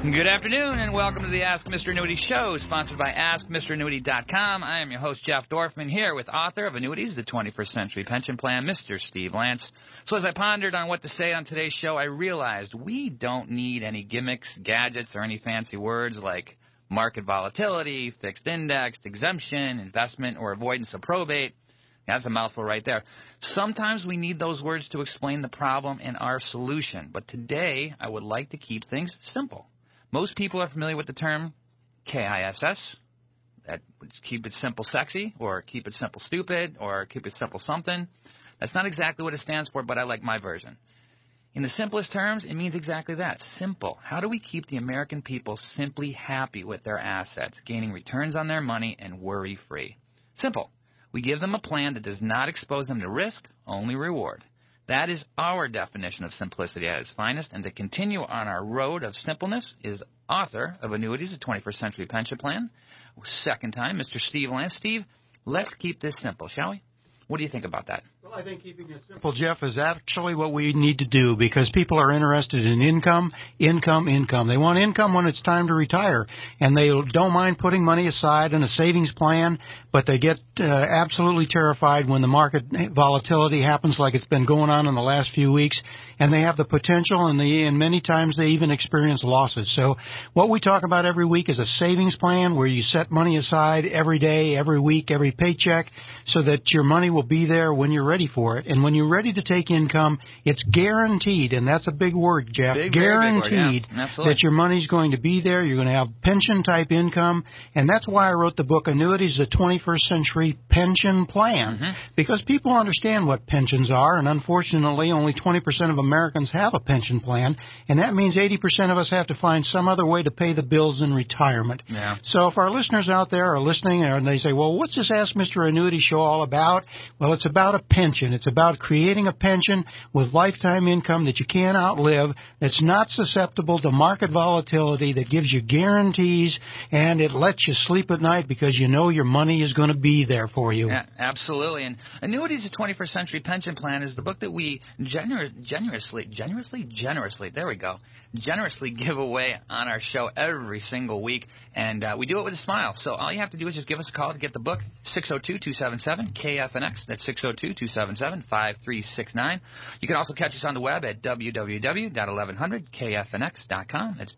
Good afternoon, and welcome to the Ask Mr. Annuity show, sponsored by AskMrAnnuity.com. I am your host, Jeff Dorfman, here with author of Annuities, the 21st Century Pension Plan, Mr. Steve Lance. So as I pondered on what to say on today's show, I realized we don't need any gimmicks, gadgets, or any fancy words like market volatility, fixed indexed, exemption, investment, or avoidance of probate. That's a mouthful right there. Sometimes we need those words to explain the problem and our solution, but today I would like to keep things simple. Most people are familiar with the term KISS. That would keep it simple sexy, or keep it simple stupid, or keep it simple something. That's not exactly what it stands for, but I like my version. In the simplest terms, it means exactly that, simple. How do we keep the American people simply happy with their assets, gaining returns on their money and worry-free? Simple. We give them a plan that does not expose them to risk, only reward. That is our definition of simplicity at its finest, and to continue on our road of simpleness is author of Annuities, the 21st Century Pension Plan. Second time, Mr. Steve Lance. Steve, let's keep this simple, shall we? What do you think about that? Well, I think keeping it simple, Jeff, is actually what we need to do, because people are interested in income. They want income when it's time to retire, and they don't mind putting money aside in a savings plan, but they get absolutely terrified when the market volatility happens like it's been going on in the last few weeks, and they have the potential, and many times they even experience losses. So what we talk about every week is a savings plan where you set money aside every day, every week, every paycheck, so that your money will be there when you're ready for it. And when you're ready to take income, it's guaranteed, and that's a big word, Jeff, guaranteed that your money's going to be there. You're going to have pension-type income, and that's why I wrote the book, Annuities, the 21st Century Pension Plan, because people understand what pensions are, and unfortunately only 20% of Americans have a pension plan, and that means 80% of us have to find some other way to pay the bills in retirement. Yeah. So if our listeners out there are listening and they say, well, what's this Ask Mr. Annuity show all about? Well, it's about a pension. It's about creating a pension with lifetime income that you can't outlive, that's not susceptible to market volatility, that gives you guarantees, and it lets you sleep at night because you know your money is going to be there for you. Yeah, absolutely. And Annuities, the 21st Century Pension Plan is the book that we generously give away on our show every single week, and we do it with a smile. So all you have to do is just give us a call to get the book, 602-277-KFNX. That's 602-277-5369. You can also catch us on the web at www.1100kfnx.com. That's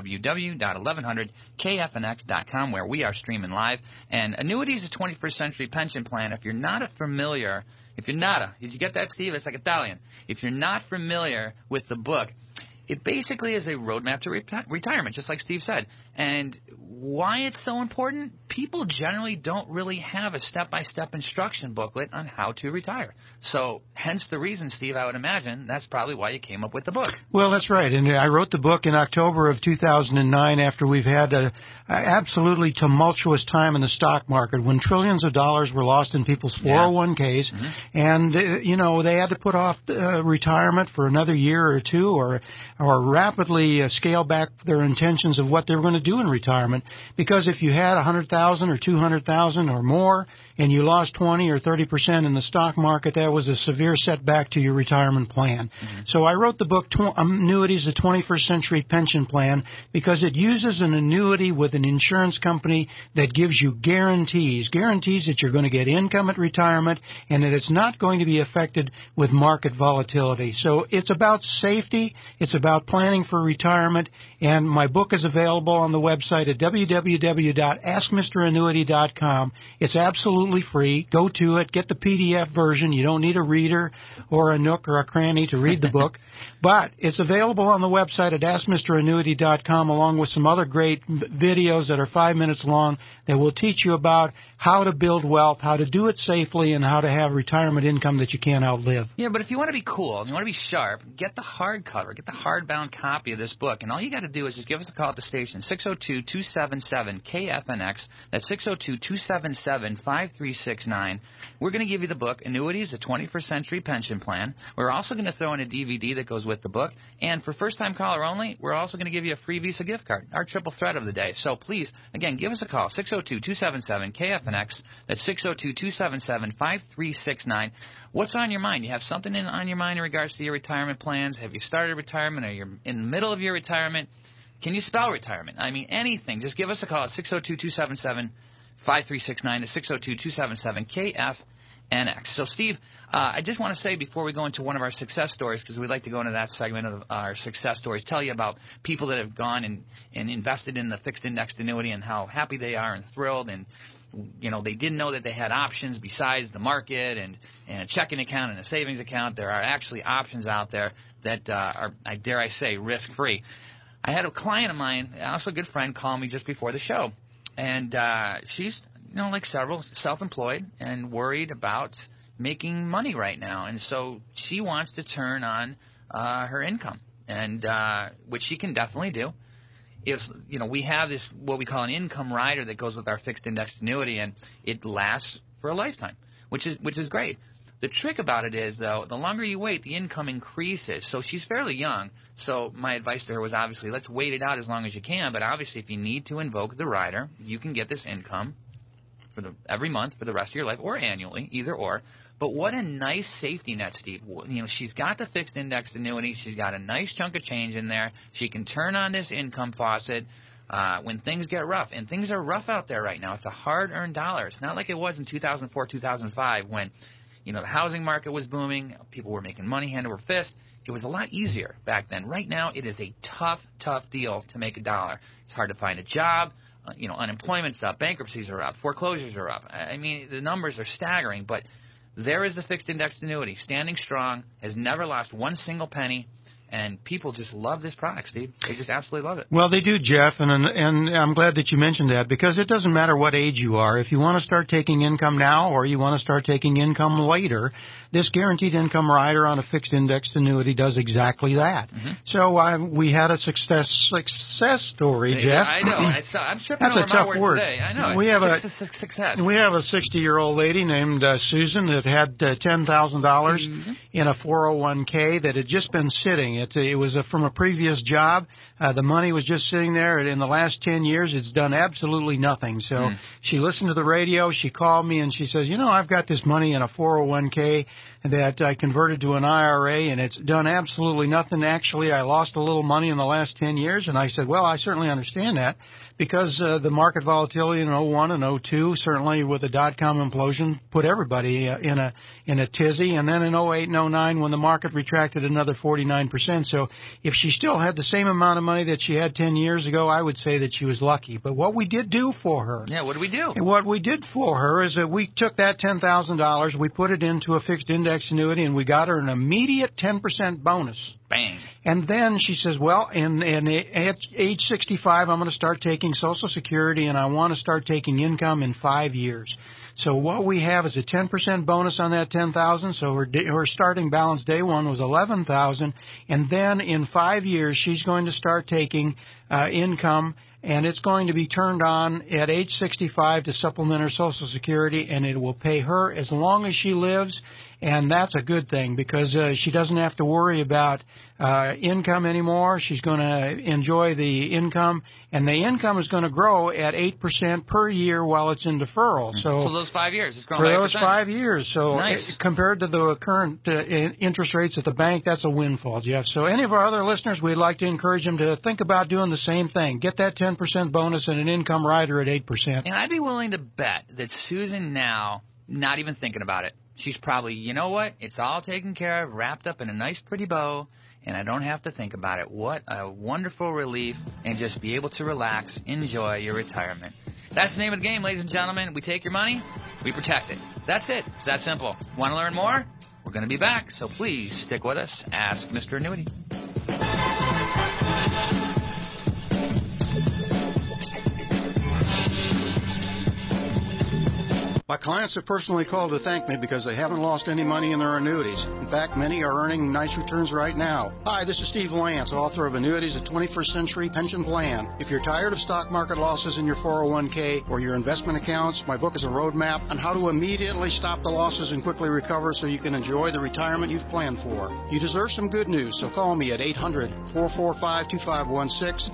www.1100kfnx.com, where we are streaming live. And Annuities, a 21st Century Pension Plan, if you're not familiar, did you get that, Steve? It's like Italian. If you're not familiar with the book, it basically is a roadmap to retirement, just like Steve said. And why it's so important? People generally don't really have a step-by-step instruction booklet on how to retire. So hence the reason, Steve, I would imagine that's probably why you came up with the book. Well, that's right. And I wrote the book in October of 2009 after we've had an absolutely tumultuous time in the stock market when trillions of dollars were lost in people's 401ks. And, they had to put off retirement for another year or two or rapidly scale back their intentions of what they were going to do in retirement, because if you had $100,000 or $200,000 or more and you lost 20 or 30% in the stock market, that was a severe setback to your retirement plan. So I wrote the book Annuities, the 21st Century Pension Plan, because it uses an annuity with an insurance company that gives you guarantees that you're going to get income at retirement and that it's not going to be affected with market volatility. So it's about safety, it's about planning for retirement, and my book is available on the website at www.askmrannuity.com. It's absolutely free. Go to it. Get the PDF version. You don't need a reader or a nook or a cranny to read the book. But it's available on the website at AskMrAnnuity.com, along with some other great videos that are 5 minutes long that will teach you about how to build wealth, how to do it safely, and how to have retirement income that you can't outlive. Yeah, but if you want to be cool, if you want to be sharp, get the hardcover, get the hardbound copy of this book, and all you got to do is just give us a call at the station, 602-277-KFNX. That's 602-277-5369. We're going to give you the book, Annuities, the 21st Century Pension Plan. We're also going to throw in a DVD that goes with the book, and for first-time caller only, we're also going to give you a free Visa gift card, our triple threat of the day. So please, again, give us a call, 602-277-KFNX. That's 602-277-5369. What's on your mind? You have something on your mind in regards to your retirement plans? Have you started retirement? Or you're in the middle of your retirement? Can you spell retirement? I mean, anything. Just give us a call at 602-277-5369 to 602-277-KFNX. So, Steve, I just want to say before we go into one of our success stories, because we'd like to go into that segment of our success stories, tell you about people that have gone and invested in the fixed indexed annuity and how happy they are and thrilled, and they didn't know that they had options besides the market and a checking account and a savings account. There are actually options out there that are, dare I say, risk-free. I had a client of mine, also a good friend, call me just before the show, and she's, like several, self-employed and worried about making money right now, and so she wants to turn on her income, and which she can definitely do. If we have this what we call an income rider that goes with our fixed indexed annuity, and it lasts for a lifetime, which is great. The trick about it is, though, the longer you wait, the income increases. So she's fairly young. So my advice to her was obviously let's wait it out as long as you can. But obviously, if you need to invoke the rider, you can get this income every month for the rest of your life, or annually, either or. But what a nice safety net, Steve. She's got the fixed indexed annuity. She's got a nice chunk of change in there. She can turn on this income faucet when things get rough. And things are rough out there right now. It's a hard-earned dollar. It's not like it was in 2004, 2005 when, the housing market was booming. People were making money hand over fist. It was a lot easier back then. Right now, it is a tough, tough deal to make a dollar. It's hard to find a job. Unemployment's up. Bankruptcies are up. Foreclosures are up. I mean, the numbers are staggering, but there is the fixed indexed annuity, standing strong, has never lost one single penny, and people just love this product, Steve. They just absolutely love it. Well, they do, Jeff, and I'm glad that you mentioned that, because it doesn't matter what age you are. If you want to start taking income now or you want to start taking income later, this guaranteed income rider on a fixed indexed annuity does exactly that. Mm-hmm. So we had a success story, Jeff. I know. I'm tripping That's over a tough my words word. Today. I know. We have success. We have a 60-year-old lady named Susan that had $10,000 in a 401k that had just been sitting. It was from a previous job. The money was just sitting there. And in the last 10 years, it's done absolutely nothing. So she listened to the radio. She called me and she says, I've got this money in a 401k that I converted to an IRA, and it's done absolutely nothing. Actually, I lost a little money in the last 10 years. And I said, well, I certainly understand that, because the market volatility in 01 and 02, certainly with the dot-com implosion, put everybody in a tizzy. And then in 08 and 09, when the market retracted another 49%. So if she still had the same amount of money that she had 10 years ago, I would say that she was lucky. But what we did do for her... Yeah, what did we do? What we did for her is that we took that $10,000, we put it into a fixed index annuity, and we got her an immediate 10% bonus. Bang. And then she says, well, at age 65, I'm going to start taking Social Security, and I want to start taking income in 5 years. So what we have is a 10% bonus on that $10,000. So her starting balance day one was $11,000, and then in 5 years she's going to start taking income, and it's going to be turned on at age 65 to supplement her Social Security, and it will pay her as long as she lives. And that's a good thing, because she doesn't have to worry about income anymore. She's going to enjoy the income, and the income is going to grow at 8% per year while it's in deferral. So those 5 years, it's growing for 8%. those 5 years. So nice. Compared to the current interest rates at the bank, that's a windfall, Jeff. So any of our other listeners, we'd like to encourage them to think about doing the same thing. Get that 10% bonus and an income rider at 8%. And I'd be willing to bet that Susan now, not even thinking about it, she's probably, it's all taken care of, wrapped up in a nice pretty bow, and I don't have to think about it. What a wonderful relief, and just be able to relax, enjoy your retirement. That's the name of the game, ladies and gentlemen. We take your money, we protect it. That's it. It's that simple. Want to learn more? We're going to be back, so please stick with us. Ask Mr. Annuity. My clients have personally called to thank me because they haven't lost any money in their annuities. In fact, many are earning nice returns right now. Hi, this is Steve Lance, author of Annuities, a 21st Century Pension Plan. If you're tired of stock market losses in your 401k or your investment accounts, my book is a roadmap on how to immediately stop the losses and quickly recover so you can enjoy the retirement you've planned for. You deserve some good news, so call me at 800-445-2516,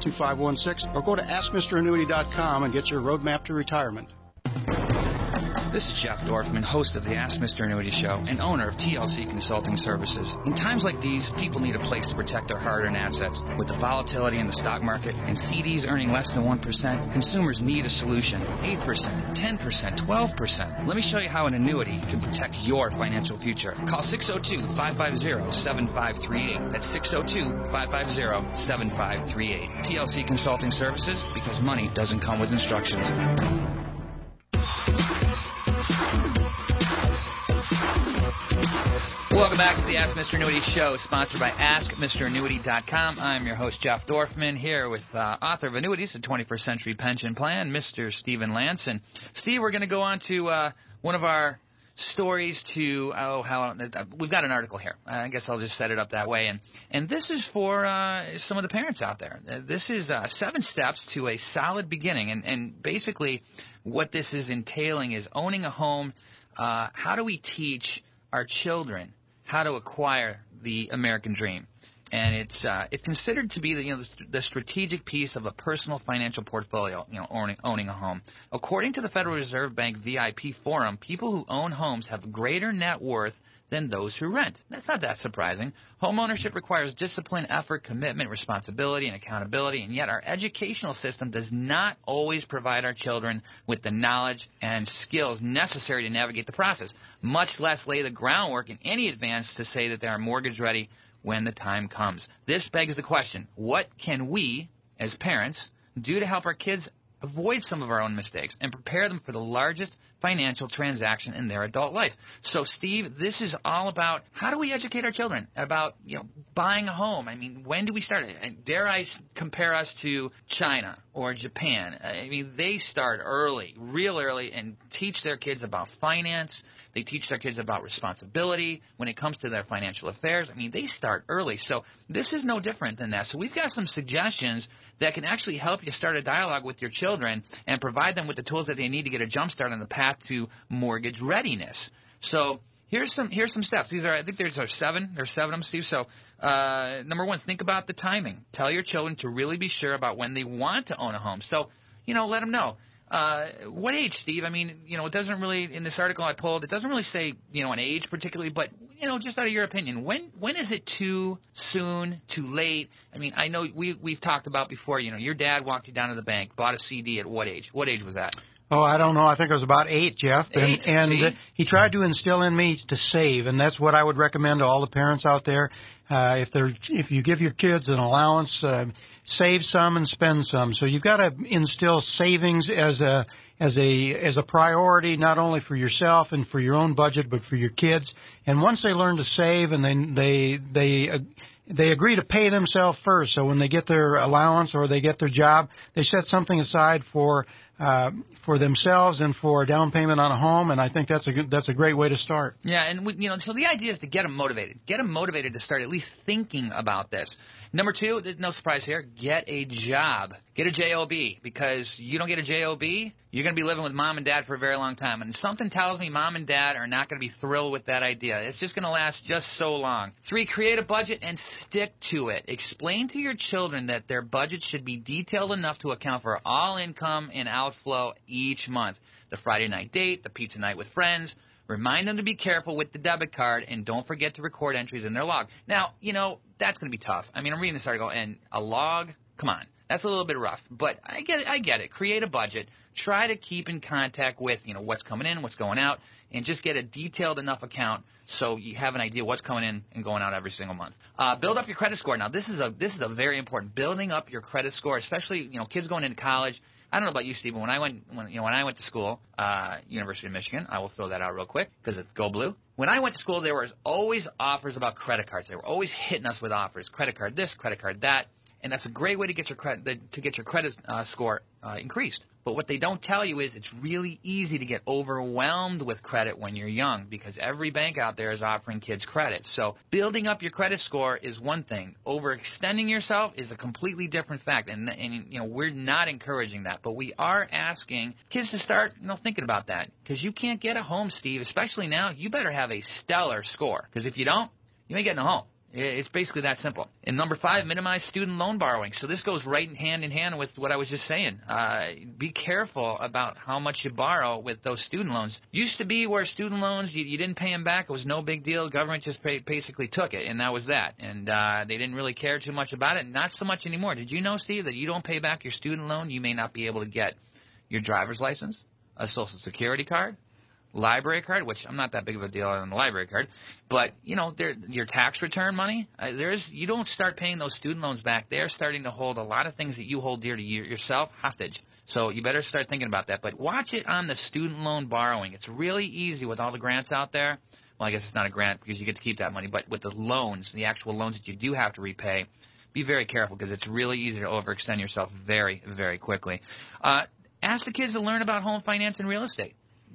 800-445-2516, or go to AskMrAnnuity.com and get your roadmap to retirement. This is Jeff Dorfman, host of the Ask Mr. Annuity Show and owner of TLC Consulting Services. In times like these, people need a place to protect their hard-earned assets. With the volatility in the stock market and CDs earning less than 1%, consumers need a solution. 8%, 10%, 12%. Let me show you how an annuity can protect your financial future. Call 602-550-7538. That's 602-550-7538. TLC Consulting Services, because money doesn't come with instructions. Welcome back to the Ask Mr. Annuity Show, sponsored by AskMrAnnuity.com. I'm your host, Jeff Dorfman, here with author of Annuities, the 21st Century Pension Plan, Mr. Stephen Lance. And, Steve, we're going to go on to one of our stories to, we've got an article here. I guess I'll just set it up that way. And this is for some of the parents out there. This is 7 steps to a solid beginning. And basically what this is entailing is owning a home. How do we teach our children how to acquire the American dream? And it's considered to be the strategic piece of a personal financial portfolio, owning a home. According to the Federal Reserve Bank VIP Forum, people who own homes have greater net worth than those who rent. That's not that surprising. Home ownership requires discipline, effort, commitment, responsibility, and accountability, and yet our educational system does not always provide our children with the knowledge and skills necessary to navigate the process, much less lay the groundwork in any advance to say that they are mortgage ready when the time comes. This begs the question, what can we, as parents, do to help our kids avoid some of our own mistakes and prepare them for the largest financial transaction in their adult life? So, Steve, this is all about how do we educate our children about buying a home? I mean, when do we start? Dare I compare us to China or Japan? I mean, they start early, real early, and teach their kids about finance. They teach their kids about responsibility when it comes to their financial affairs. I mean, they start early. So this is no different than that. So we've got some suggestions that can actually help you start a dialogue with your children and provide them with the tools that they need to get a jump start on the path to mortgage readiness. So here's some steps. These are, I think there's 7. There's 7 of them, Steve. So number 1, think about the timing. Tell your children to really be sure about when they want to own a home. So, let them know. What age, Steve? I mean, it doesn't really, in this article I pulled, it doesn't really say, an age particularly, but, just out of your opinion, when is it too soon, too late? I mean, I know we've talked about before, your dad walked you down to the bank, bought a CD at what age? What age was that? Oh, I don't know. I think I was about 8, Jeff. 8, and he tried to instill in me to save, and that's what I would recommend to all the parents out there. If you give your kids an allowance, save some and spend some. So you've got to instill savings as a priority, not only for yourself and for your own budget, but for your kids. And once they learn to save, and then they agree to pay themselves first. So when they get their allowance or they get their job, they set something aside for themselves and for a down payment on a home, and I think that's a great way to start. Yeah, and so the idea is to get them motivated. Get them motivated to start at least thinking about this. Number 2, no surprise here, get a job. Get a JOB, because you don't get a JOB, you're going to be living with mom and dad for a very long time. And something tells me mom and dad are not going to be thrilled with that idea. It's just going to last just so long. 3, create a budget and stick to it. Explain to your children that their budget should be detailed enough to account for all income and outflow each month. The Friday night date, the pizza night with friends. Remind them to be careful with the debit card, and don't forget to record entries in their log. Now, that's going to be tough. I mean, I'm reading this article, and a log, come on. That's a little bit rough, but I get it. Create a budget. Try to keep in contact with, what's coming in, what's going out, and just get a detailed enough account so you have an idea what's coming in and going out every single month. Build up your credit score. Now, this is a very important. Building up your credit score, especially, kids going into college. I don't know about you, Steve, but when I went to school, University of Michigan, I will throw that out real quick because it's Go Blue. When I went to school, there was always offers about credit cards. They were always hitting us with offers, credit card this, credit card that. And that's a great way to get your credit score increased. But what they don't tell you is it's really easy to get overwhelmed with credit when you're young, because every bank out there is offering kids credit. So building up your credit score is one thing. Overextending yourself is a completely different fact, and we're not encouraging that. But we are asking kids to start thinking about that, because you can't get a home, Steve, especially now. You better have a stellar score, because if you don't, you ain't getting a home. It's basically that simple. And number 5, minimize student loan borrowing. So this goes right hand in hand with what I was just saying. Be careful about how much you borrow with those student loans. Used to be where student loans, you didn't pay them back. It was no big deal. The government just basically took it, and that was that. And they didn't really care too much about it. Not so much anymore. Did you know, Steve, that you don't pay back your student loan, you may not be able to get your driver's license, a Social Security card, library card, which I'm not that big of a deal on the library card, but your tax return money, you don't start paying those student loans back. They're starting to hold a lot of things that you hold dear to yourself hostage. So you better start thinking about that. But watch it on the student loan borrowing. It's really easy with all the grants out there. Well, I guess it's not a grant because you get to keep that money, but with the loans, the actual loans that you do have to repay, be very careful because it's really easy to overextend yourself very, very quickly. Ask the kids to learn about home finance and real estate.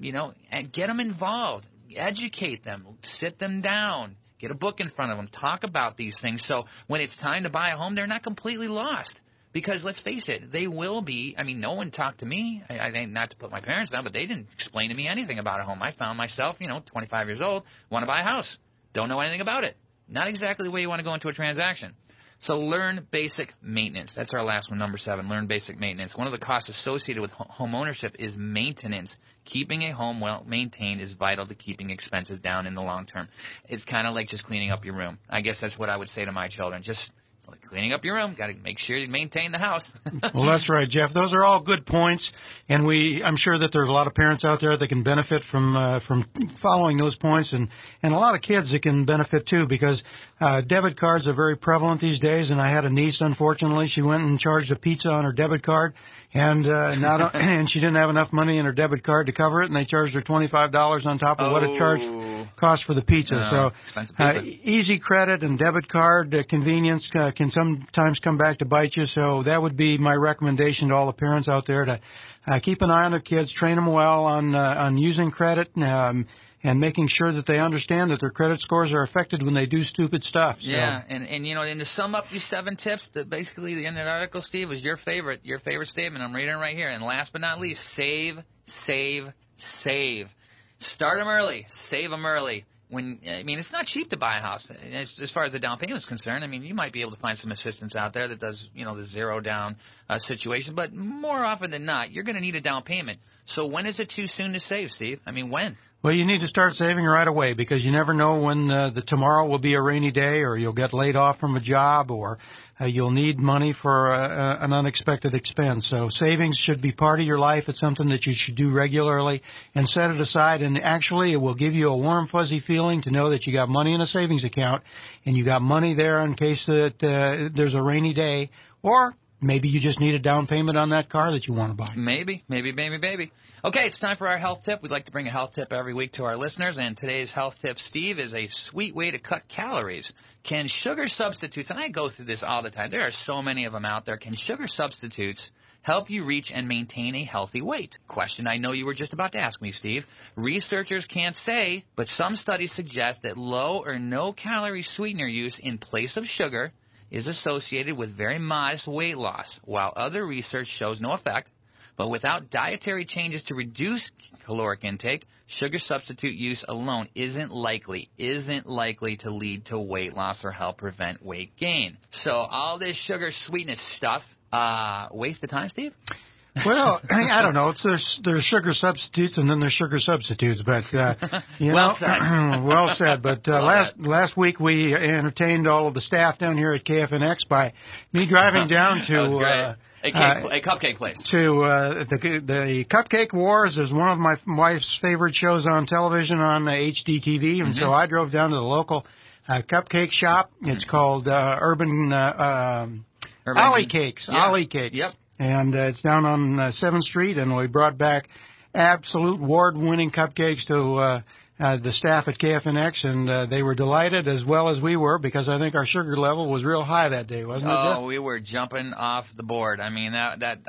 And get them involved, educate them, sit them down, get a book in front of them, talk about these things. So when it's time to buy a home, they're not completely lost. Because let's face it, they will be. I mean, no one talked to me. Not to put my parents down, but they didn't explain to me anything about a home. I found myself, 25 years old, want to buy a house. Don't know anything about it. Not exactly the way you want to go into a transaction. So learn basic maintenance. That's our last one, number 7, learn basic maintenance. One of the costs associated with home ownership is maintenance. Keeping a home well maintained is vital to keeping expenses down in the long term. It's kind of like just cleaning up your room. I guess that's what I would say to my children. Just like cleaning up your room. Got to make sure you maintain the house. Well, that's right, Jeff. Those are all good points, and I'm sure that there's a lot of parents out there that can benefit from following those points, and a lot of kids that can benefit too, because debit cards are very prevalent these days. And I had a niece, unfortunately, she went and charged a pizza on her debit card, and and she didn't have enough money in her debit card to cover it, and they charged her $25 on top of what it cost for the pizza. So easy credit and debit card convenience can sometimes come back to bite you. So that would be my recommendation to all the parents out there to keep an eye on their kids, train them well on using credit, and making sure that they understand that their credit scores are affected when they do stupid stuff. So. Yeah, and to sum up these 7 tips, that basically the end of the article, Steve, was your favorite statement. I'm reading it right here. And last but not least, save, save, save. Start them early. Save them early. It's not cheap to buy a house as far as the down payment is concerned. I mean, you might be able to find some assistance out there that does, the zero down situation. But more often than not, you're going to need a down payment. So when is it too soon to save, Steve? I mean, when? Well, you need to start saving right away, because you never know when the tomorrow will be a rainy day, or you'll get laid off from a job, or you'll need money for an unexpected expense. So savings should be part of your life. It's something that you should do regularly and set it aside. And actually, it will give you a warm, fuzzy feeling to know that you got money in a savings account and you got money there in case that there's a rainy day, or maybe you just need a down payment on that car that you want to buy. Maybe. Okay, it's time for our health tip. We'd like to bring a health tip every week to our listeners, and today's health tip, Steve, is a sweet way to cut calories. Can sugar substitutes, and I go through this all the time, there are so many of them out there, can sugar substitutes help you reach and maintain a healthy weight? Question I know you were just about to ask me, Steve. Researchers can't say, but some studies suggest that low or no calorie sweetener use in place of sugar is associated with very modest weight loss, while other research shows no effect. But without dietary changes to reduce caloric intake, sugar substitute use alone isn't likely to lead to weight loss or help prevent weight gain. So all this sugar sweetness stuff, waste of time, Steve? Well, I don't know. There's sugar substitutes and then there's sugar substitutes, but well said. Well said. But last week we entertained all of the staff down here at KFNX by me driving down to a cupcake place. To the Cupcake Wars is one of my wife's favorite shows on television on HDTV, and so I drove down to the local cupcake shop. It's called Urban Ollie Cakes. Yeah. Ollie Cakes. Yep. And it's down on 7th Street, and we brought back absolute award-winning cupcakes to the staff at KFNX, and they were delighted as well as we were, because I think our sugar level was real high that day, wasn't it, Jeff? Oh, we were jumping off the board. I mean,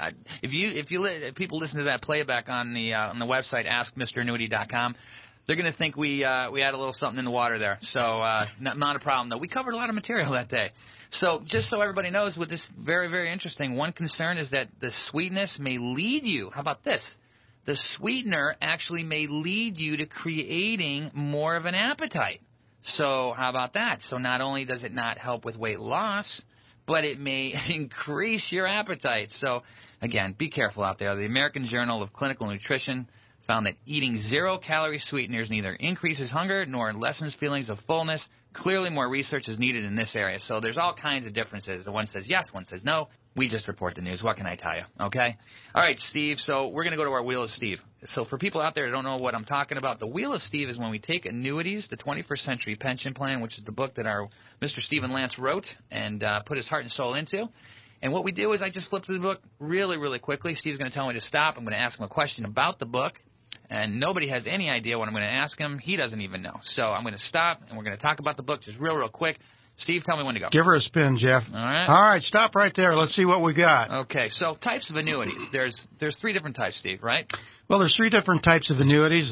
if people listen to that playback on the website AskMrAnnuity.com, they're going to think we had a little something in the water there. So not a problem, though. We covered a lot of material that day. So just so everybody knows, with this very, very interesting, one concern is that the sweetness may lead you. How about this? The sweetener actually may lead you to creating more of an appetite. So how about that? So not only does it not help with weight loss, but it may increase your appetite. So, again, be careful out there. The American Journal of Clinical Nutrition found that eating zero-calorie sweeteners neither increases hunger nor lessens feelings of fullness. Clearly more research is needed in this area. So there's all kinds of differences. The one says yes, one says no. We just report the news. What can I tell you? Okay? All right, Steve, so we're going to go to our Wheel of Steve. So for people out there that don't know what I'm talking about, the Wheel of Steve is when we take annuities, the 21st Century Pension Plan, which is the book that our Mr. Stephen Lance wrote and put his heart and soul into. And what we do is I just flip through the book really, really quickly. Steve's going to tell me to stop. I'm going to ask him a question about the book. And nobody has any idea what I'm going to ask him. He doesn't even know. So I'm going to stop, and we're going to talk about the book just real, real quick. Steve, tell me when to go. Give her a spin, Jeff. All right. All right, stop right there. Let's see what we got. Okay, so types of annuities. There's three different types, Steve, right? Well, there's three different types of annuities.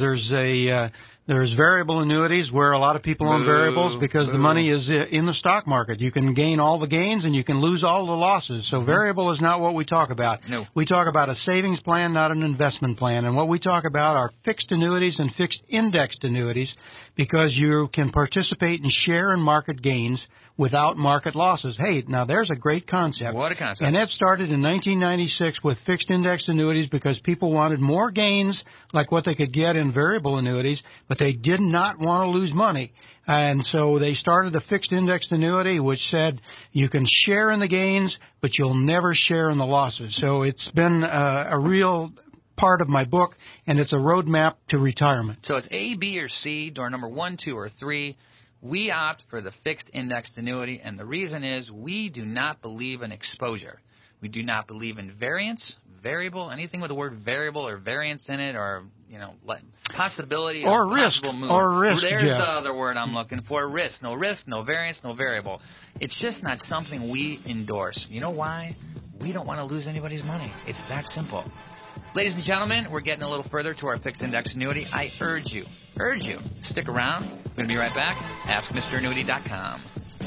There's variable annuities where a lot of people own variables because the money is in the stock market. You can gain all the gains and you can lose all the losses. So variable is not what we talk about. No. We talk about a savings plan, not an investment plan. And what we talk about are fixed annuities and fixed indexed annuities because you can participate and share in market gains without market losses. Hey, now there's a great concept. What a concept. And that started in 1996 with fixed indexed annuities because people wanted more gains like what they could get in variable annuities, but they did not want to lose money. And so they started a fixed indexed annuity which said you can share in the gains, but you'll never share in the losses. So it's been a real part of my book, and it's a roadmap to retirement. So it's A, B, or C, door number 1, 2, or 3. We opt for the fixed indexed annuity, and the reason is we do not believe in exposure. We do not believe in variance, variable, anything with the word variable or variance in it, or possibility or of risk, possible move. or risk. There's Jeff. the other word I'm looking for: risk. No variance, no variable. It's just not something we endorse. You know why? We don't want to lose anybody's money. It's that simple. Ladies and gentlemen, we're getting a little further to our fixed index annuity. I urge you, stick around. We're going to be right back. AskMrAnnuity.com.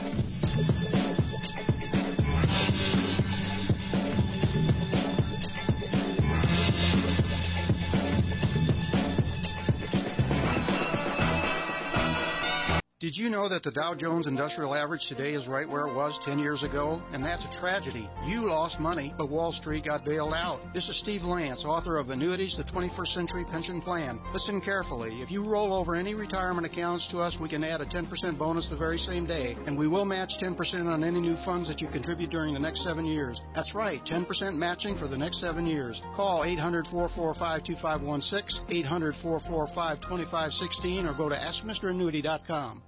Did you know that the Dow Jones Industrial Average today is right where it was 10 years ago? And that's a tragedy. You lost money, but Wall Street got bailed out. This is Steve Lance, author of Annuities, the 21st Century Pension Plan. Listen carefully. If you roll over any retirement accounts to us, we can add a 10% bonus the very same day. And we will match 10% on any new funds that you contribute during the next 7 years. That's right, 10% matching for the next 7 years. Call 800-445-2516, 800-445-2516, or go to AskMrAnnuity.com.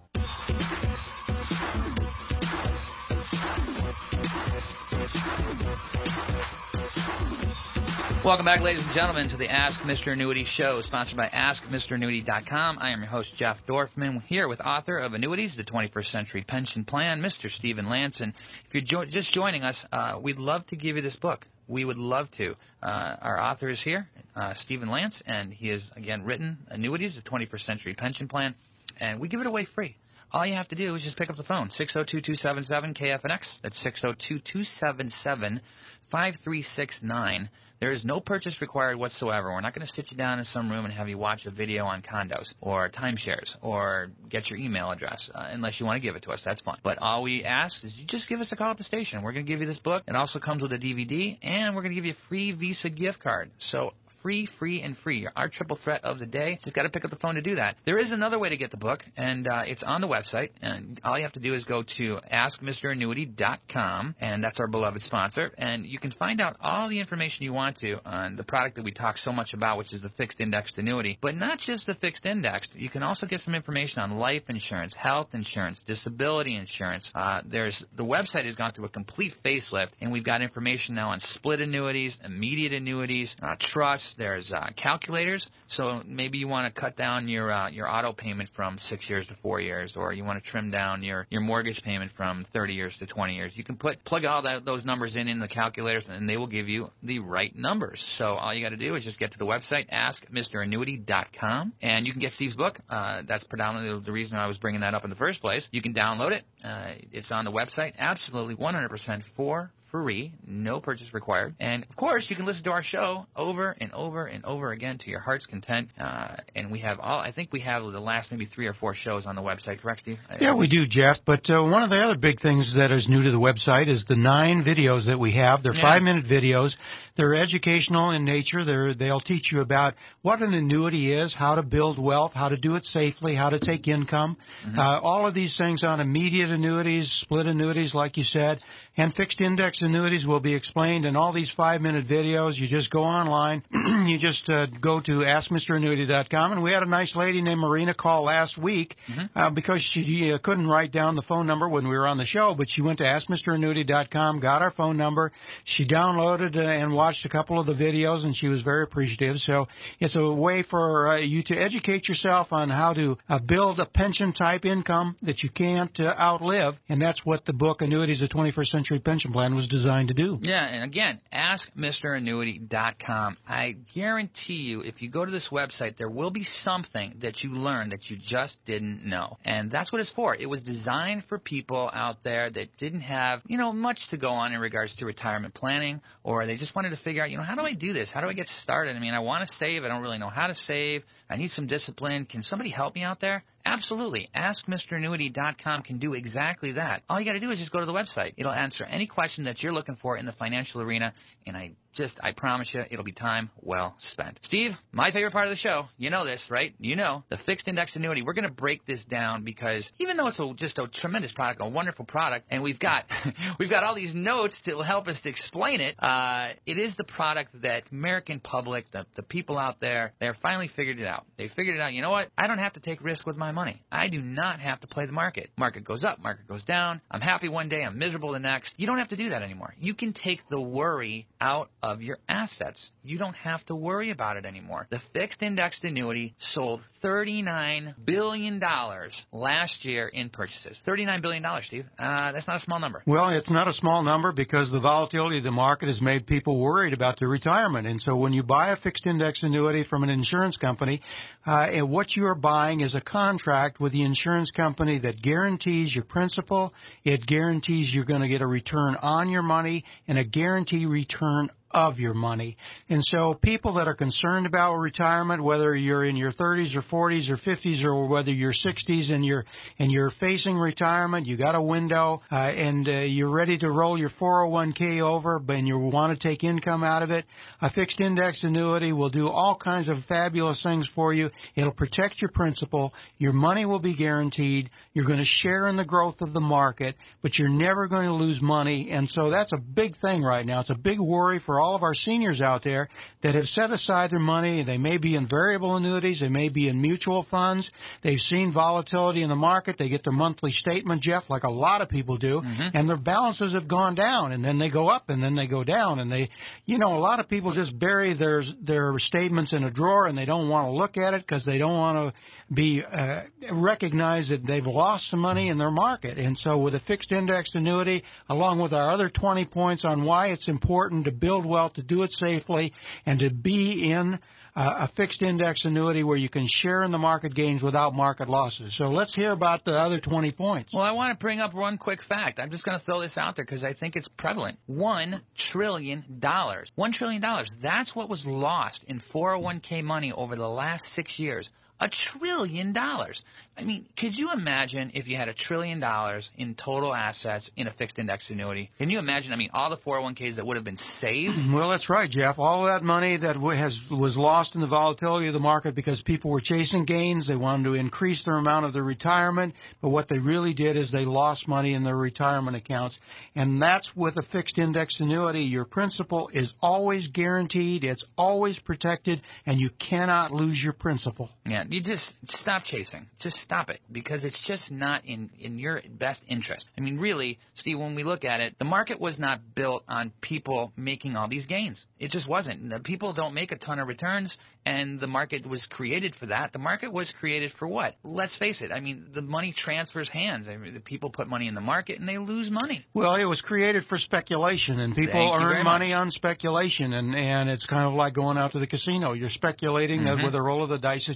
Welcome back, ladies and gentlemen, to the Ask Mr. Annuity show, sponsored by AskMrAnnuity.com. I am your host, Jeff Dorfman, here with author of Annuities, the 21st Century Pension Plan, Mr. Stephen Lance. And if you're just joining us, we'd love to give you this book. We would love to. Our author is here, Stephen Lance, and he has, again, written Annuities, the 21st Century Pension Plan, and we give it away free. All you have to do is just pick up the phone, 602-277-KFNX. That's 602-277-5369. There is no purchase required whatsoever. We're not going to sit you down in some room and have you watch a video on condos or timeshares or get your email address, unless you want to give it to us. That's fine. But all we ask is you just give us a call at the station. We're going to give you this book. It also comes with a DVD, and we're going to give you a free Visa gift card. So free, and free. Our triple threat of the day. Just got to pick up the phone to do that. There is another way to get the book, and it's on the website. And all you have to do is go to AskMrAnnuity.com, and that's our beloved sponsor. And you can find out all the information you want to on the product that we talk so much about, which is the fixed indexed annuity. But not just the fixed indexed. You can also get some information on life insurance, health insurance, disability insurance. The website has gone through a complete facelift, and we've got information now on split annuities, immediate annuities, trusts. There's calculators, so maybe you want to cut down your auto payment from 6 years to 4 years, or you want to trim down your mortgage payment from 30 years to 20 years. You can plug all those numbers in the calculators, and they will give you the right numbers. So all you got to do is just get to the website, AskMrAnnuity.com, and you can get Steve's book. That's predominantly the reason I was bringing that up in the first place. You can download it. It's on the website, absolutely 100% for free, no purchase required. And, of course, you can listen to our show over and over and over again to your heart's content. And we have I think we have the last maybe 3 or 4 shows on the website, correct, Steve? Yeah, we do, Jeff. But one of the other big things that is new to the website is the 9 videos that we have. They're 5-minute videos. They're educational in nature. They'll teach you about what an annuity is, how to build wealth, how to do it safely, how to take income. All of these things on immediate annuities, split annuities, like you said, and fixed index annuities will be explained in all these 5-minute videos. You just go online. You just go to AskMrAnnuity.com. And we had a nice lady named Marina call last week because she couldn't write down the phone number when we were on the show, but she went to AskMrAnnuity.com, got our phone number. She downloaded and watched a couple of the videos, and she was very appreciative. So it's a way for you to educate yourself on how to build a pension-type income that you can't outlive, and that's what the book Annuities, the 21st Century Pension Plan was designed to do. Yeah, and again, AskMrAnnuity.com. I guarantee you, if you go to this website, there will be something that you learn that you just didn't know. And that's what it's for. It was designed for people out there that didn't have, much to go on in regards to retirement planning, or they just wanted to figure out, how do I do this? How do I get started? I mean, I want to save. I don't really know how to save. I need some discipline. Can somebody help me out there? Absolutely. AskMrAnnuity.com can do exactly that. All you got to do is just go to the website. It'll answer any question that you're looking for in the financial arena, and I promise you, it'll be time well spent. Steve, my favorite part of the show, you know this, right? The fixed index annuity. We're going to break this down because even though it's just a tremendous product, a wonderful product, and we've got all these notes to help us to explain it, it is the product that American public, the people out there, they're finally figured it out. They figured it out. You know what? I don't have to take risk with my money. I do not have to play the market. Market goes up, market goes down. I'm happy one day, I'm miserable the next. You don't have to do that anymore. You can take the worry out of your assets. You don't have to worry about it anymore. The fixed indexed annuity sold $39 billion last year in purchases. $39 billion, Steve. That's not a small number. Well, it's not a small number because the volatility of the market has made people worried about their retirement. And so when you buy a fixed index annuity from an insurance company, and what you are buying is a contract with the insurance company that guarantees your principal. It guarantees you're going to get a return on your money and a guarantee return of your money. And so people that are concerned about retirement, whether you're in your 30s or 40s or 50s or whether you're 60s and you're facing retirement, you got a window and you're ready to roll your 401k over, and you want to take income out of it, a fixed index annuity will do all kinds of fabulous things for you. It'll protect your principal. Your money will be guaranteed. You're going to share in the growth of the market, but you're never going to lose money. And so that's a big thing right now. It's a big worry for all of our seniors out there that have set aside their money. They may be in variable annuities. They may be in mutual funds. They've seen volatility in the market. They get their monthly statement, Jeff, like a lot of people do, and their balances have gone down, and then they go up, and then they go down. And a lot of people just bury their statements in a drawer, and they don't want to look at it because they don't want to be recognized that they've lost some money in their market. And so with a fixed indexed annuity, along with our other 20 points on why it's important to build wealth, to do it safely, and to be in a fixed index annuity where you can share in the market gains without market losses. So let's hear about the other 20 points. Well, I want to bring up one quick fact. I'm just going to throw this out there because I think it's prevalent. $1 trillion. $1 trillion. That's what was lost in 401k money over the last 6 years. $1 trillion. I mean, could you imagine if you had $1 trillion in total assets in a fixed index annuity? Can you imagine, all the 401ks that would have been saved? Well, that's right, Jeff. All of that money that was lost in the volatility of the market because people were chasing gains. They wanted to increase their amount of their retirement, but what they really did is they lost money in their retirement accounts. And that's with a fixed index annuity. Your principal is always guaranteed. It's always protected, and you cannot lose your principal. Yeah. You just stop chasing. Just stop it because it's just not in your best interest. Really, Steve, when we look at it, the market was not built on people making all these gains. It just wasn't. The people don't make a ton of returns, and the market was created for that. The market was created for what? Let's face it. The money transfers hands. The people put money in the market, and they lose money. Well, it was created for speculation, and people earn money on speculation, and it's kind of like going out to the casino. You're speculating that with a roll of the dice that you're going to win.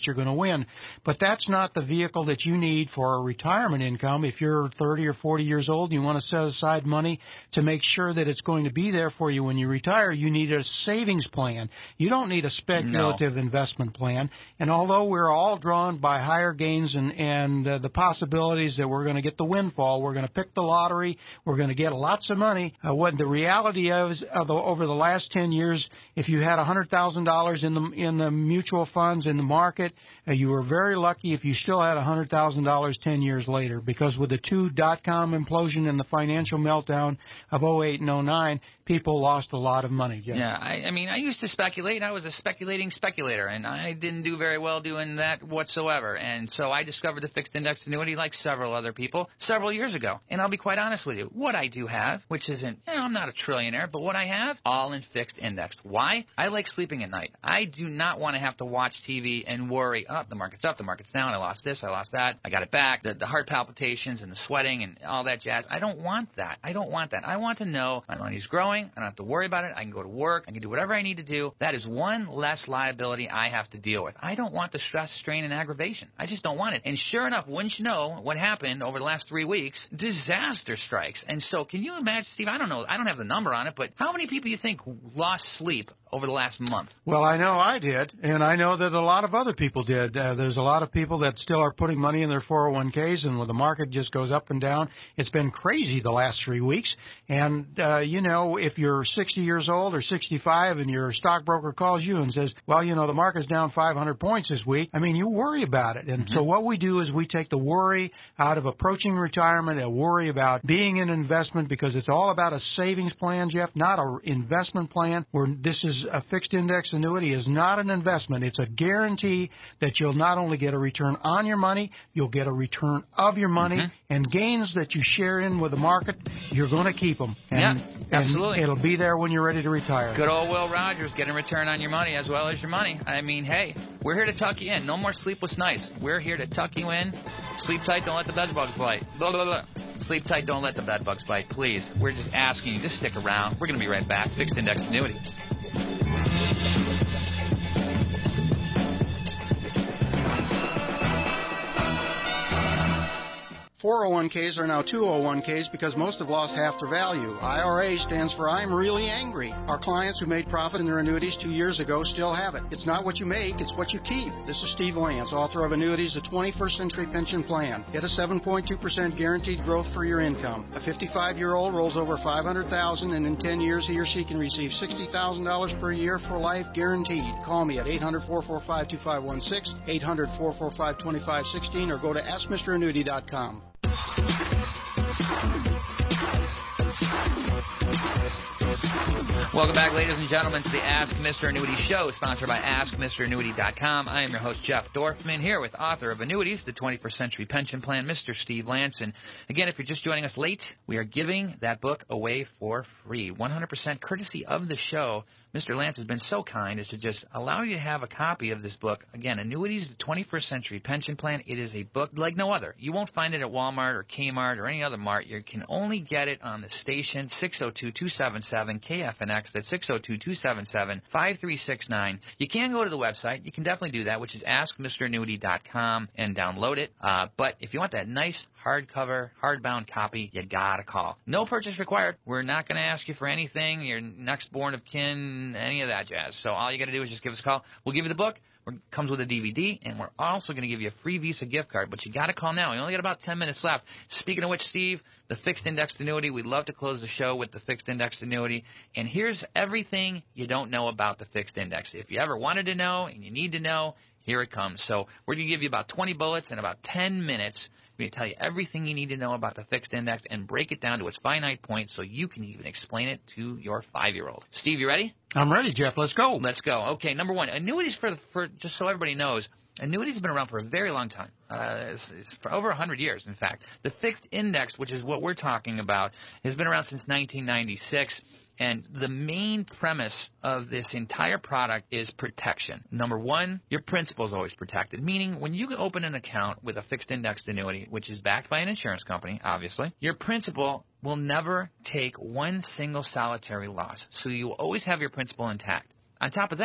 win. But that's not the vehicle that you need for a retirement income. If you're 30 or 40 years old and you want to set aside money to make sure that it's going to be there for you when you retire, you need a savings plan. You don't need a speculative investment plan. And although we're all drawn by higher gains and the possibilities that we're going to get the windfall, we're going to pick the lottery, we're going to get lots of money, what the reality is over the last 10 years, if you had $100,000 in the mutual funds in the market, you were very lucky if you still had $100,000 10 years later, because with the two dot-com implosion and the financial meltdown of 08 and 09, people lost a lot of money. Jeff. Yeah, I mean, I used to speculate. I was a speculating speculator, and I didn't do very well doing that whatsoever. And so I discovered the fixed index annuity like several other people several years ago. And I'll be quite honest with you, what I do have, which isn't, I'm not a trillionaire, but what I have, all in fixed indexed. Why? I like sleeping at night. I do not want to have to watch TV and worry, the market's up, the market's down, I lost this, I lost that, I got it back, the heart palpitations and the sweating and all that jazz. I don't want that. I want to know my money's growing. I don't have to worry about it. I can go to work. I can do whatever I need to do. That is one less liability I have to deal with. I don't want the stress, strain, and aggravation. I just don't want it. And sure enough, wouldn't you know what happened over the last 3 weeks? Disaster strikes. And so can you imagine, Steve, I don't know, I don't have the number on it, but how many people you think lost sleep over the last month? Well, I know I did, and I know that a lot of other people did. There's a lot of people that still are putting money in their 401ks, and when the market just goes up and down, it's been crazy the last 3 weeks. And, if you're 60 years old or 65 and your stockbroker calls you and says, well, the market's down 500 points this week, I mean, you worry about it. And so what we do is we take the worry out of approaching retirement and worry about being in investment, because it's all about a savings plan, Jeff, not an investment plan. Where this is a fixed index annuity is not an investment. It's a guarantee that you'll not only get a return on your money, you'll get a return of your money, and gains that you share in with the market, you're going to keep them. And, absolutely. And it'll be there when you're ready to retire. Good old Will Rogers, getting a return on your money as well as your money. I mean, hey, we're here to tuck you in. No more sleepless nights. We're here to tuck you in. Sleep tight, don't let the bed bugs bite. Blah, blah, blah. Sleep tight, don't let the bed bugs bite, please. We're just asking you, just stick around. We're going to be right back. Fixed index annuity. 401ks are now 201ks because most have lost half their value. IRA stands for I'm really angry. Our clients who made profit in their annuities 2 years ago still have it. It's not what you make, it's what you keep. This is Steve Lance, author of Annuities, the 21st Century Pension Plan. Get a 7.2% guaranteed growth for your income. A 55-year-old rolls over $500,000, and in 10 years he or she can receive $60,000 per year for life guaranteed. Call me at 800-445-2516, 800-445-2516, or go to AskMrAnnuity.com. Welcome back, ladies and gentlemen, to the Ask Mr. Annuity Show, sponsored by AskMrAnnuity.com. I am your host, Jeff Dorfman, here with author of Annuities, the 21st Century Pension Plan, Mr. Steve Lance. And again, if you're just joining us late, we are giving that book away for free, 100% courtesy of the show. Mr. Lance has been so kind as to just allow you to have a copy of this book. Again, Annuities, the 21st Century Pension Plan. It is a book like no other. You won't find it at Walmart or Kmart or any other mart. You can only get it on the station, 602-277-KFNX. That's 602-277-5369. You can go to the website. You can definitely do that, which is AskMrAnnuity.com, and download it. But if you want that nice hardcover, hardbound copy, you got to call. No purchase required. We're not going to ask you for anything, your next born of kin, any of that jazz. So all you got to do is just give us a call. We'll give you the book. It comes with a DVD, and we're also going to give you a free Visa gift card. But you got to call now. We only got about 10 minutes left. Speaking of which, Steve, the fixed indexed annuity, we'd love to close the show with the fixed indexed annuity. And here's everything you don't know about the fixed index. If you ever wanted to know and you need to know, here it comes. So we're going to give you about 20 bullets in about 10 minutes. We're going to tell you everything you need to know about the fixed index and break it down to its finite points so you can even explain it to your 5-year-old. Steve, you ready? I'm ready, Jeff. Let's go. Let's go. Okay, number one, annuities, for just so everybody knows, annuities have been around for a very long time. It's for over 100 years, in fact. The fixed index, which is what we're talking about, has been around since 1996. And the main premise of this entire product is protection. Number one, your principal is always protected, meaning when you open an account with a fixed indexed annuity, which is backed by an insurance company, obviously, your principal will never take one single solitary loss. So you will always have your principal intact. On top of that,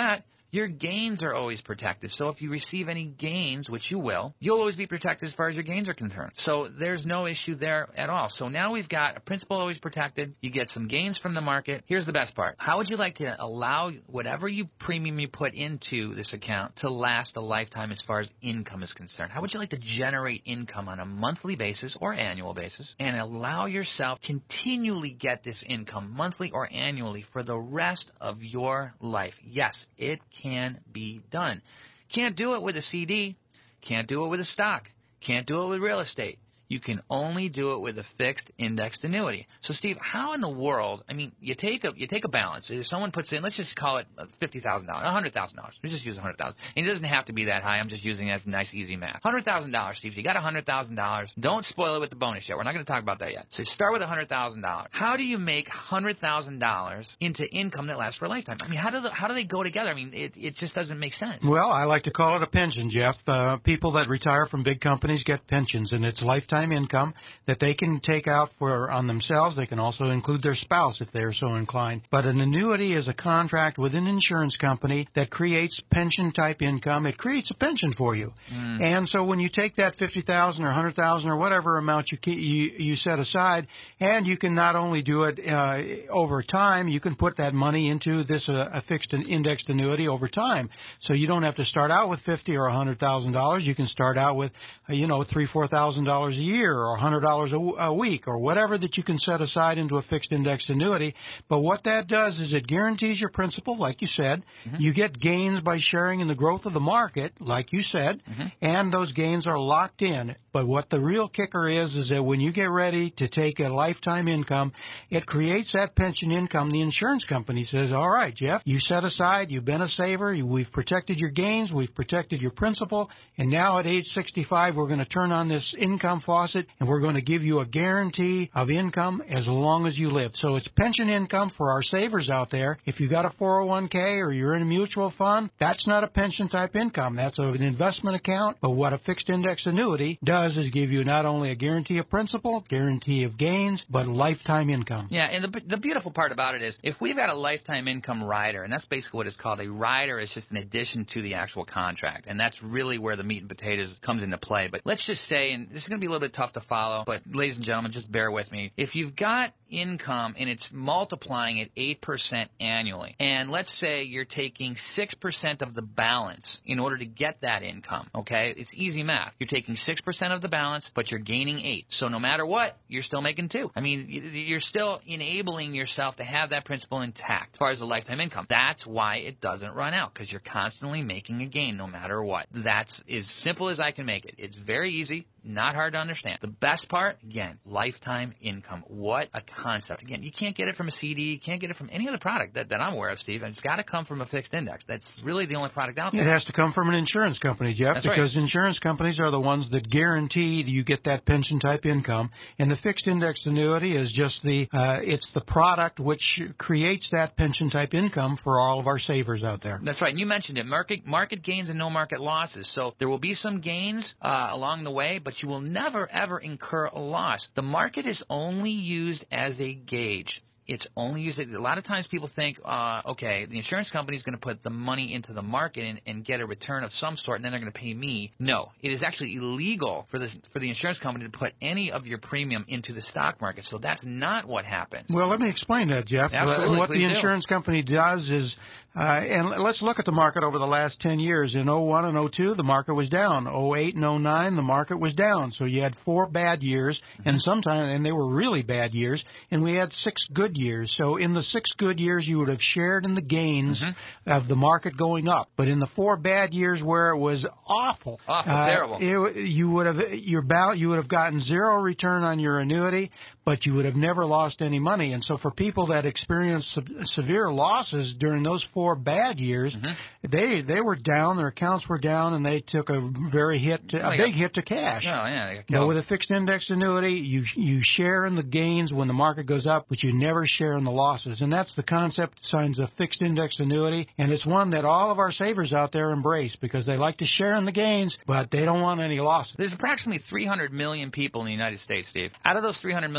your gains are always protected. So if you receive any gains, which you will, you'll always be protected as far as your gains are concerned. So there's no issue there at all. So now we've got a principal always protected. You get some gains from the market. Here's the best part. How would you like to allow whatever premium you put into this account to last a lifetime as far as income is concerned? How would you like to generate income on a monthly basis or annual basis and allow yourself continually get this income monthly or annually for the rest of your life? Yes, it can be done. Can't do it with a CD. Can't do it with a stock. Can't do it with real estate. You can only do it with a fixed indexed annuity. So, Steve, how in the world? I mean, you take a balance. If someone puts in, let's just call it $50,000, $100,000. Let's just use $100,000. And it doesn't have to be that high. I'm just using it as nice, easy math. $100,000, Steve. You got $100,000. Don't spoil it with the bonus yet. We're not going to talk about that yet. So start with $100,000. How do you make $100,000 into income that lasts for a lifetime? I mean, how do they go together? I mean, it just doesn't make sense. Well, I like to call it a pension, Jeff. People that retire from big companies get pensions, and it's lifetime income that they can take out on themselves. They can also include their spouse if they're so inclined. But an annuity is a contract with an insurance company that creates pension-type income. It creates a pension for you. And so when you take that $50,000 or $100,000 or whatever amount you set aside, and you can not only do it over time, you can put that money into this a fixed and indexed annuity over time. So you don't have to start out with $50,000 or $100,000. You can start out with $3,000-$4,000 a year or $100 a week or whatever that you can set aside into a fixed indexed annuity. But what that does is it guarantees your principal, like you said. You get gains by sharing in the growth of the market, like you said, and those gains are locked in. But what the real kicker is that when you get ready to take a lifetime income, it creates that pension income. The insurance company says, all right, Jeff, you set aside, you've been a saver, we've protected your gains, we've protected your principal, and now at age 65, we're going to turn on this income faucet, and we're going to give you a guarantee of income as long as you live. So it's pension income for our savers out there. If you got a 401k or you're in a mutual fund, that's not a pension type income. That's an investment account. But what a fixed index annuity does is give you not only a guarantee of principal, guarantee of gains, but lifetime income. Yeah, and the beautiful part about it is if we've got a lifetime income rider, and that's basically what it's called. A rider is just an addition to the actual contract, and that's really where the meat and potatoes comes into play. But let's just say, and this is going to be a little bit tough to follow, but ladies and gentlemen, just bear with me. If you've got income and it's multiplying at 8% annually, and let's say you're taking 6% of the balance in order to get that income, okay? It's easy math. You're taking 6% of the balance, but you're gaining 8. So no matter what, you're still making 2. I mean, you're still enabling yourself to have that principal intact as far as the lifetime income. That's why it doesn't run out, because you're constantly making a gain no matter what. That's as simple as I can make it. It's very easy, not hard to understand. The best part, again, lifetime income. What a concept. Again, you can't get it from a CD. You can't get it from any other product that I'm aware of, Steve. And it's got to come from a fixed index. That's really the only product out there. It has to come from an insurance company, Jeff, That's because right. Insurance companies are the ones that guarantee you get that pension-type income. And the fixed index annuity is just it's the product which creates that pension-type income for all of our savers out there. That's right. And you mentioned it. Market gains and no market losses. So there will be some gains along the way, but you will never, ever incur a loss. The market is only used as a gauge. It's only used. A lot of times people think, okay, the insurance company is going to put the money into the market and get a return of some sort, and then they're going to pay me. No, it is actually illegal for the insurance company to put any of your premium into the stock market. So that's not what happens. Well, let me explain that, Jeff. Absolutely, what the insurance company does is, and let's look at the market over the last 10 years. In 01 and 02, the market was down. 08 and 09, the market was down. So you had 4 bad years, and they were really bad years, and we had 6 good years. So in the 6 good years, you would have shared in the gains of the market going up. But in the 4 bad years where it was awful, terrible, you would have gotten 0 return on your annuity, but you would have never lost any money. And so for people that experienced severe losses during those 4 bad years, they were down, their accounts were down, and they took a big hit to cash. Oh, yeah. But with a fixed index annuity, you share in the gains when the market goes up, but you never share in the losses. And that's the concept behind a fixed index annuity, and it's one that all of our savers out there embrace because they like to share in the gains, but they don't want any losses. There's approximately 300 million people in the United States, Steve. Out of those 300 million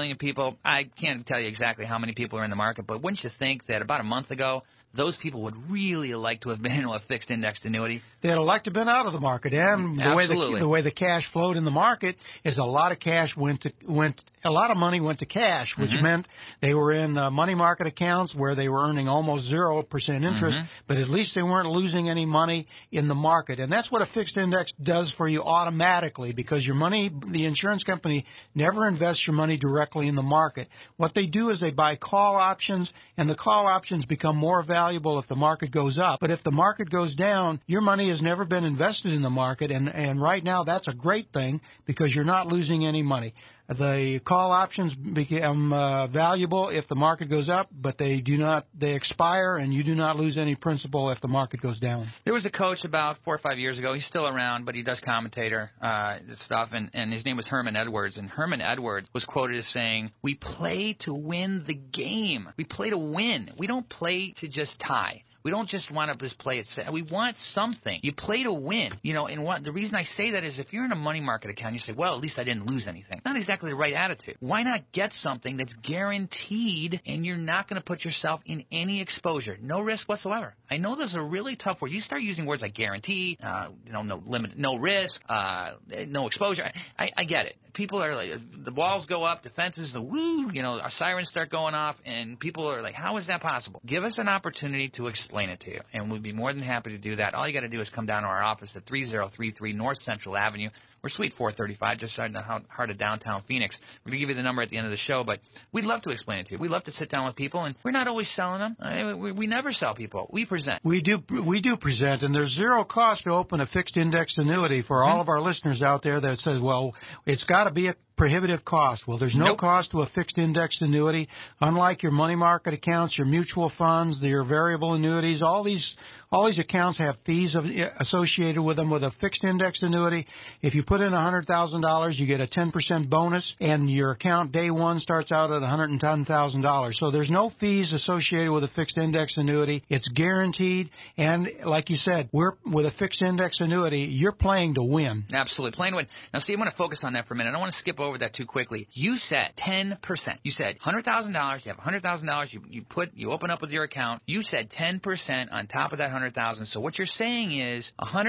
million people. I can't tell you exactly how many people are in the market, but wouldn't you think that about a month ago, those people would really like to have been in a fixed indexed annuity? They'd have liked to have been out of the market. And the way the cash flowed in the market is a lot of cash a lot of money went to cash, which meant they were in money market accounts where they were earning almost 0% interest, but at least they weren't losing any money in the market. And that's what a fixed index does for you automatically, because your money, the insurance company never invests your money directly in the market. What they do is they buy call options, and the call options become more valuable if the market goes up. But if the market goes down, your money has never been invested in the market, and right now that's a great thing because you're not losing any money. The call options become valuable if the market goes up, but they expire, and you do not lose any principal if the market goes down. There was a coach about 4 or 5 years ago. He's still around, but he does commentator stuff, and his name was Herman Edwards. And Herman Edwards was quoted as saying, "We play to win the game. We play to win. We don't play to just tie. We don't just want to just play it safe. We want something. You play to win. And the reason I say that is if you're in a money market account, you say, well, at least I didn't lose anything. Not exactly the right attitude. Why not get something that's guaranteed and you're not going to put yourself in any exposure? No risk whatsoever. I know those are really tough words. You start using words like guarantee, no limit, no risk, no exposure. I get it. People are like, the walls go up, defenses, our sirens start going off, and people are like, how is that possible? Give us an opportunity to explain it to you, and we'd be more than happy to do that. All you got to do is come down to our office at 3033 North Central Avenue. We're Suite 435, just outside the heart of downtown Phoenix. We're going to give you the number at the end of the show, but we'd love to explain it to you. We'd love to sit down with people, and we're not always selling them. We never sell people. We present. We do present, and there's zero cost to open a fixed indexed annuity for all of our listeners out there that says, well, it's got to be a prohibitive cost. Well, there's no cost to a fixed indexed annuity. Unlike your money market accounts, your mutual funds, your variable annuities, all these accounts have fees associated with them. With a fixed indexed annuity, if you put in $100,000, you get a 10% bonus, and your account day one starts out at $110,000. So there's no fees associated with a fixed indexed annuity. It's guaranteed, and like you said, with a fixed indexed annuity, you're playing to win. Absolutely, playing to win. Now, Steve, I want to focus on that for a minute. I don't want to skip over that too quickly. You said 10%. You said $100,000. You have $100,000. You open up with your account. You said 10% on top of that $100,000. So what you're saying is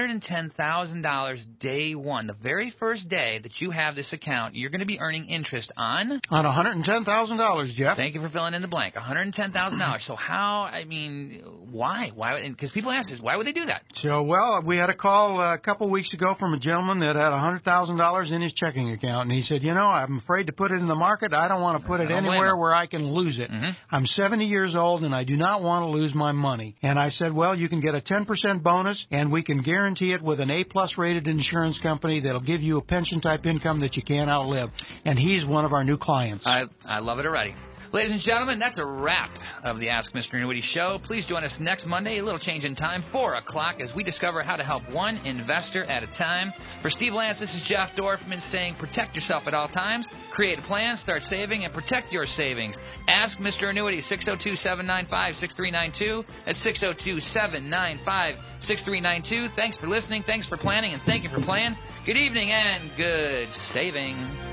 $110,000 day one, the very first day that you have this account, you're going to be earning interest on $110,000, Jeff. Thank you for filling in the blank. $110,000. So how? I mean, why? Why? Because people ask us, why would they do that? So, well, we had a call a couple weeks ago from a gentleman that had $100,000 in his checking account, and he said, I'm afraid to put it in the market. I don't want to put it anywhere where I can lose it. I'm 70 years old, and I do not want to lose my money. And I said, well, you can get a 10% bonus, and we can guarantee it with an A-plus rated insurance company that'll give you a pension-type income that you can't outlive. And he's one of our new clients. I love it already. Ladies and gentlemen, that's a wrap of the Ask Mr. Annuity show. Please join us next Monday, a little change in time, 4 o'clock, as we discover how to help one investor at a time. For Steve Lance, this is Jeff Dorfman saying protect yourself at all times, create a plan, start saving, and protect your savings. Ask Mr. Annuity, 602-795-6392. That's 602-795-6392. Thanks for listening, thanks for planning, and thank you for playing. Good evening and good saving.